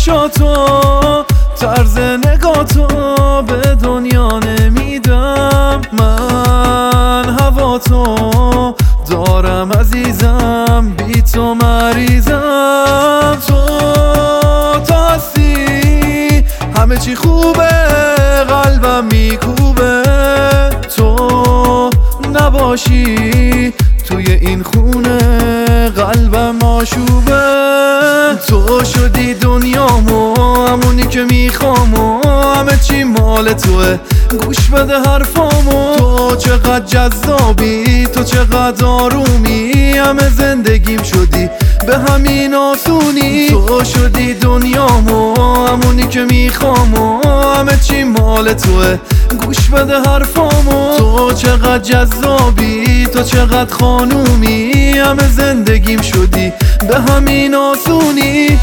چشاتو طرز نگاتو به دنیا نمیدم. من هواتو دارم عزیزم، بی تو مریضم. تو هستی همه چی خوبه، قلبم میکوبه. تو نباشی توی این خونه، قلبم آشوبه. تو شدی دنیامو، همونی که میخوامو، همه چی مال توه، گوش بده حرفامو. تو چقدر جذابی، تو چقدر آرومی، همه زندگیم شدی به همین آسونی. تو شدی دنیامو، همونی که میخوامو، همه چی مال توه، گوش بده حرفامو. تو چقدر جذابی، تو چقدر خانومی، همه زندگیم شدی به همین آسونی.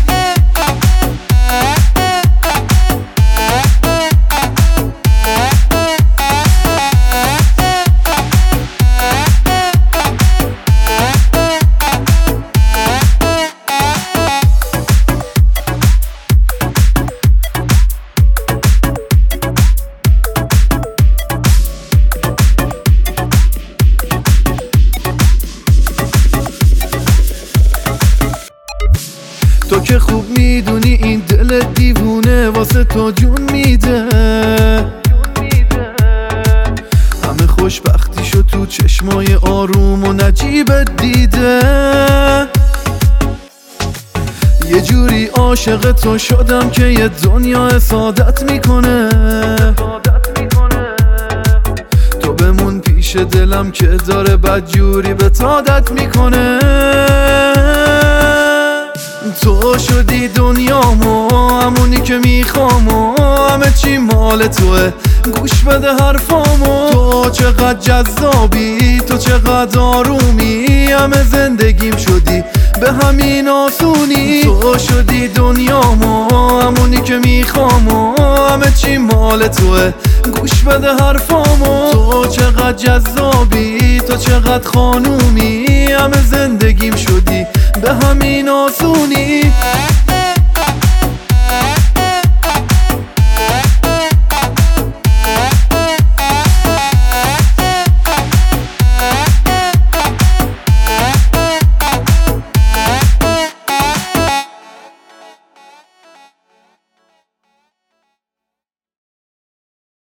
تو که خوب میدونی این دل دیوونه واسه تو جون میده. همه خوشبختیشو تو چشمای آروم و نجیبت دیده. یه جوری عاشق تو شدم که یه دنیا سعادت میکنه. تو بمون پیش دلم که داره بدجوری به عادت میکنه. تو شدی دنیامو، همونی که میخوامو، همه چی مال توه، گوش بده حرفامو. تو چقدر جذابی، تو چقدر آرومی، همه زندگیم شدی به همین آسونی. تو شدی دنیامو، همونی که میخوامو، همه چی مال توه، گوش بده حرفامو. تو چقدر جذابی، تو چقدر خانومی، همه زندگیم شدی به همین آسونی.